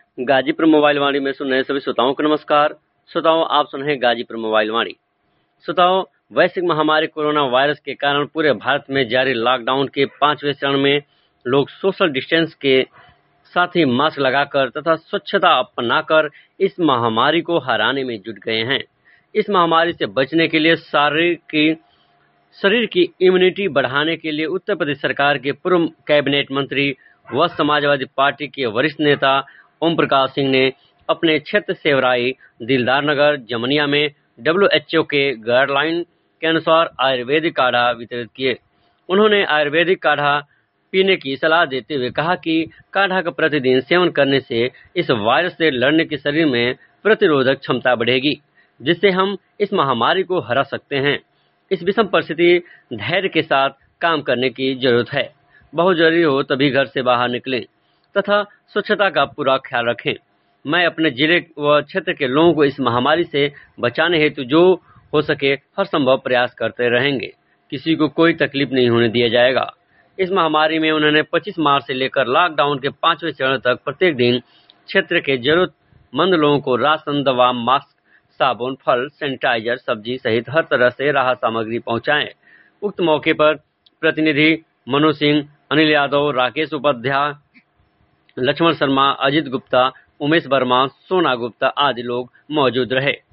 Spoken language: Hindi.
गाजीपुर मोबाइल वाणी में सुन रहे सभी श्रोताओं को नमस्कार। श्रोताओं, आप सुन रहे हैं गाजीपुर मोबाइल वाणी। श्रोताओं, वैश्विक महामारी कोरोना वायरस के कारण पूरे भारत में जारी लॉकडाउन के 5वें चरण में लोग सोशल डिस्टेंस के साथ ही मास्क लगाकर तथा स्वच्छता अपनाकर इस महामारी को हराने में जुट गए हैं। इस महामारी से बचने के लिए शरीर की इम्यूनिटी बढ़ाने के लिए उत्तर प्रदेश सरकार के पूर्व कैबिनेट मंत्री व समाजवादी पार्टी के वरिष्ठ नेता ओम प्रकाश सिंह ने अपने क्षेत्र सेवराई, दिलदार नगर, जमनिया में WHO के गाइडलाइन के अनुसार आयुर्वेदिक काढ़ा वितरित किए। उन्होंने आयुर्वेदिक काढ़ा पीने की सलाह देते हुए कहा कि काढ़ा का प्रतिदिन सेवन करने से इस वायरस से लड़ने की शरीर में प्रतिरोधक क्षमता बढ़ेगी, जिससे हम इस महामारी को हरा सकते हैं। इस विषम परिस्थिति धैर्य के साथ काम करने की जरूरत है। बहुत जरूरी हो तभी घर से बाहर निकलें तथा स्वच्छता का पूरा ख्याल रखें। मैं अपने जिले व क्षेत्र के लोगों को इस महामारी से बचाने हेतु जो हो सके हर संभव प्रयास करते रहेंगे। किसी को कोई तकलीफ नहीं होने दिया जाएगा। इस महामारी में उन्होंने 25 मार्च से लेकर लॉकडाउन के 5वें चरण तक प्रत्येक दिन क्षेत्र के जरूरतमंद लोगों को राशन, दवा, मास्क, साबुन, फल, सैनिटाइजर, सब्जी सहित हर तरह से राहत सामग्री पहुंचाएं। उक्त मौके पर प्रतिनिधि मनोज सिंह, अनिल यादव, राकेश उपाध्याय, लक्ष्मण शर्मा, अजित गुप्ता, उमेश वर्मा, सोना गुप्ता आदि लोग मौजूद रहे।